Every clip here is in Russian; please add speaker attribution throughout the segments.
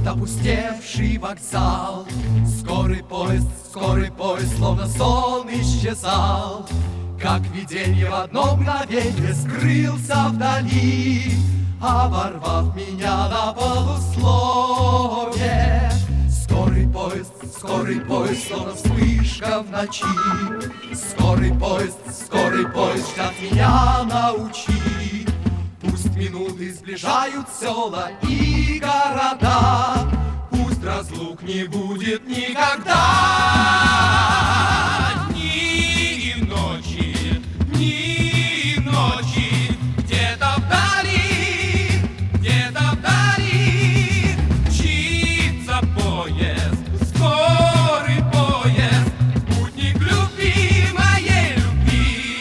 Speaker 1: опустевший вокзал. Скорый поезд, словно сон исчезал, как видение в одно мгновенье скрылся вдали, оборвав меня на полуслове. Скорый поезд, словно вспышка в ночи. Скорый поезд, как меня научи. Пусть минуты сближают села и города, пусть разлук не будет никогда. Дни и ночи, где-то вдали мчится поезд, скорый поезд, путник любви, моей любви.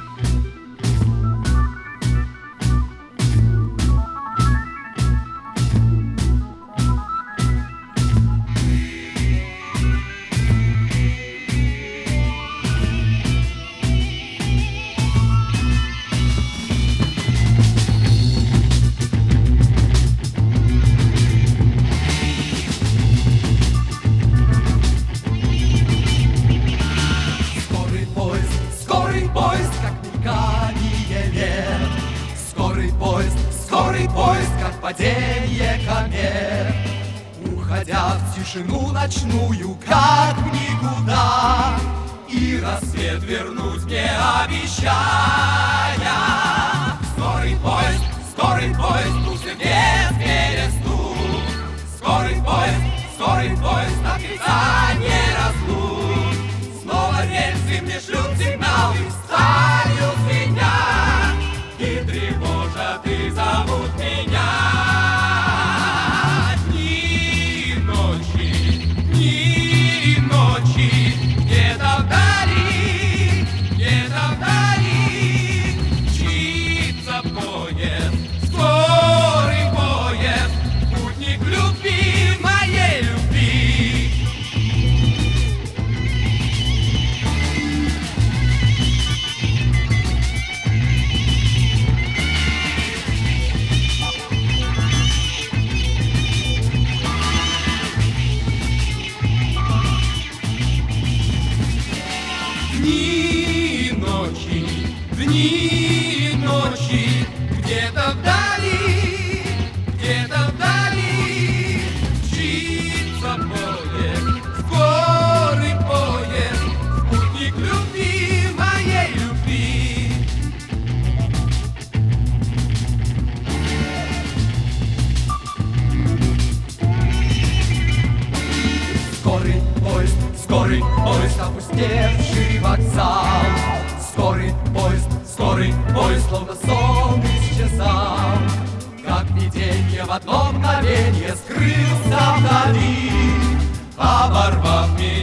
Speaker 1: Скорый поезд, как падение комет, уходя в тишину ночную, как в никуда, и рассвет вернуть мне обещая. Скорый поезд, пусть вес перестук. Скорый поезд, на отрицание разлук. Снова рельсы мне шлют сигналы, сталью звенят, и тревожат, и зовут меня. Дни и ночи, где-то вдали мчится поезд, скорый поезд, путник любви, моей любви. Дни и ночи, где-то вдали мчится поезд, скорый поезд, спутник любви, моей любви. Скорый поезд, опустевший вокзал. Скорый поезд, словно сон исчезал, как видение в одно мгновенье скрылся вдали, оборвав меня.